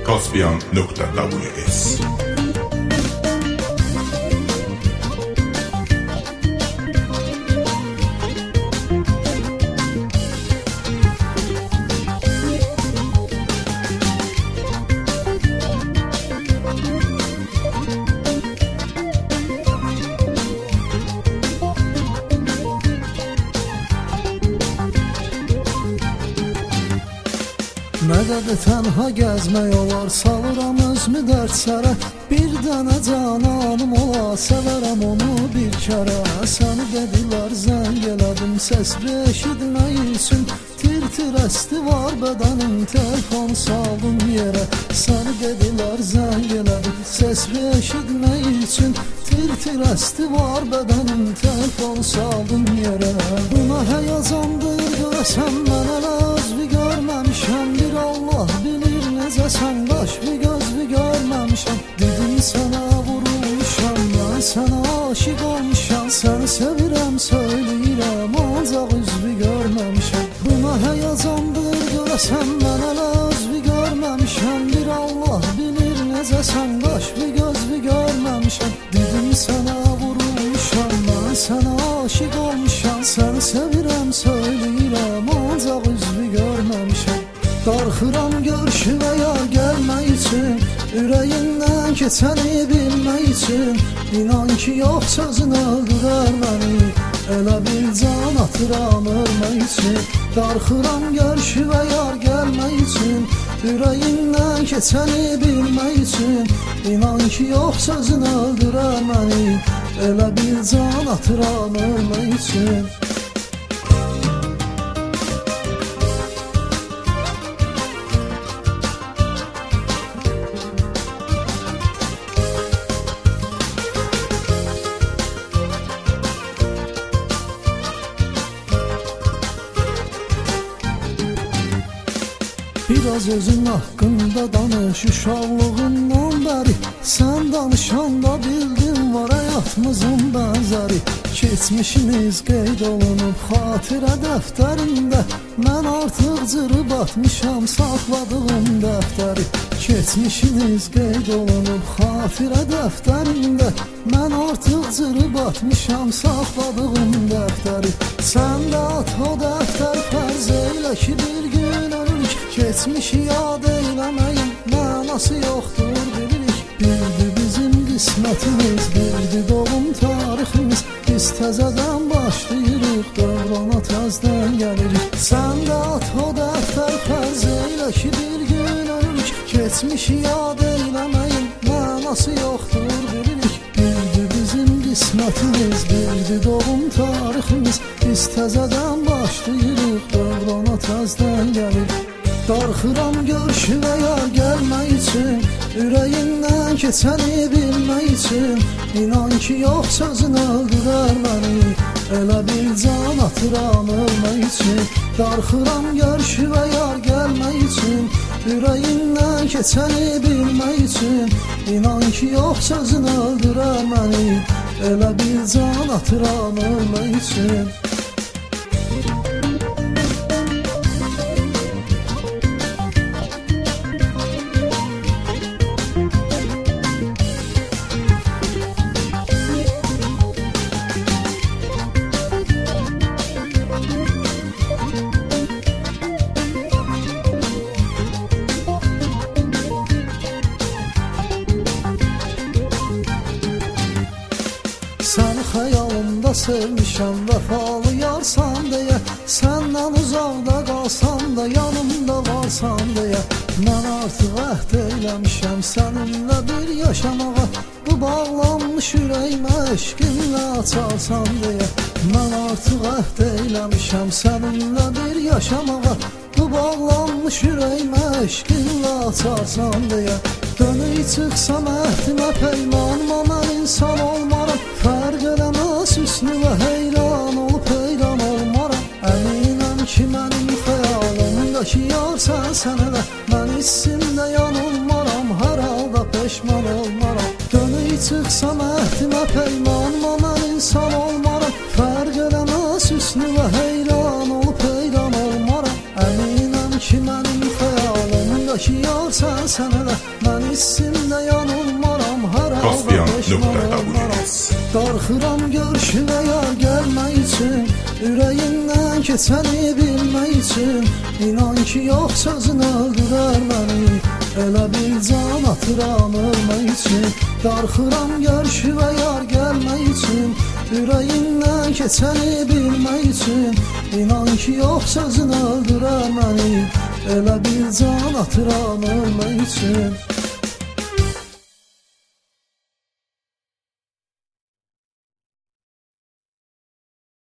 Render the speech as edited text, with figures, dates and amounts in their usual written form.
caspian.ws. Nəqədə tənha gəzmək olar, salıram özümü dərd sərə. Bir dənə cananım ola, sevərəm onu bir kərə. Səni dedilər zəng elədim, səs eşitmək üçün. Tir-tir əsti var bədənim, telefon saldım yerə. Səni dedilər zəng elədim, səs eşitmək üçün. Tir-tir əsti var bədənim, telefon saldım yerə. Buna həyazandır görəsən, mən hələ özümü görməmişəm. Bir Allah bilir necəsən, qaş bir göz bir görməmişəm. Dedim sənə vurulmuşam, mən sənə aşiq olmuşam. Səni sevirəm söyləyirəm, ancaq üzvü görməmişəm. Buna həyazandır görəsən, mən hələ özümü görməmişəm. Bir Allah bilir necəsən, qaş bir göz bir görməmişəm. Dedim sənə vurulmuşam, mən sənə aşiq olmuşam. Səni sevirəm söyləyirəm, ancaq üzvü görməmişəm. Darxıram görüşməyə gəlmək üçün, ürəyindən keçəni bilmək üçün. İnan ki yox sözün öldürər məni, elə bil can atıram ölmək üçün. Darxıram görüşməyə gəlmək üçün, ürəyindən keçəni bilmək üçün. İnan ki yox sözün öldürər məni, elə bil can atıram ölmək üçün. Biraz özün haqqında danış, uşaqlığından bəri. Sən danışanda bildim var həyatımızın bənzəri. Keçmişimiz qeyd olunub xatirə dəftərində. Mən artıq cırıb atmışam saxladığım dəftəri. Keçmişimiz qeyd olunub xatirə dəftərində. Mən artıq cırıb atmışam saxladığım dəftəri. Sən də at o dəftər, fərz eylə ki bir gün ölürük. Keçmişi yad eyləməyin mənası yoxdur bilirik. Birdir bizim qismətimiz, birdir doğum tariximiz. Biz təzədən başlayırıq, dövrana təzdən gəlirik. Sən də at o dəftər, fərz eylə ki bir gün ölürük. Keçmişi yad eyləməyin mənası yoxdur bilirik. Birdir bizim qismətimiz, birdir doğum tariximiz. Biz təzədən başlayırıq, dövrana təzdən gəlirik. Darxıram görüşməyə gəlmək üçün, ürəyindən keçəni bilmək üçün. İnan ki yox sözün öldürər məni, elə bil can atıram ölmək üçün. Darxıram görüşməyə gəlmək üçün, ürəyindən keçəni bilmək üçün. İnan ki yox sözün öldürər məni, elə bil can atıram ölmək üçün. Səni xəyalımda sevmişəm, vəfalı yarsan deyə. Səndən uzaqda qalsam da yanımda varsan deyə. Mən artıq əhd eyləmişəm səninlə bir yaşamağa. Bu bağlanmış ürəyimə eşqinlə açarsan deyə. Mən artıq əhd eyləmişəm səninlə bir yaşamağa. Bu bağlanmış ürəyimə eşqinlə açarsan deyə. Dönük çıxsam əhdimə peymanıma mən insan olmaram. Fərq eləməz hüsnü və heyran olub heyran olmaram. Əminəm ki mənim xəyalımdakı yar sən elə. Mən hissimdə yanılmaram, hər halda peşman olmaram. Dönük çıxsam əhdimə peymanıma mən insan olmaram. Fərq eləməz hüsnü və heyran olub heyran olmaram. Əminəm ki mənim xəyalımdakı ki yar sən elə, mən hissimdə yanılmaram, hər halda peşman olmaram. Darxıram görüşünə yar gəlmək üçün, ürəyindən keçəni bilmək üçün. İnan ki yox sözün öldürər məni, elə bir can atıram ölmək üçün. Darxıram görüşünə yar gəlmək üçün, ürəyindən keçəni bilmək üçün. İnan ki yox sözün öldürər məni, elə bir can atıram ölmək üçün.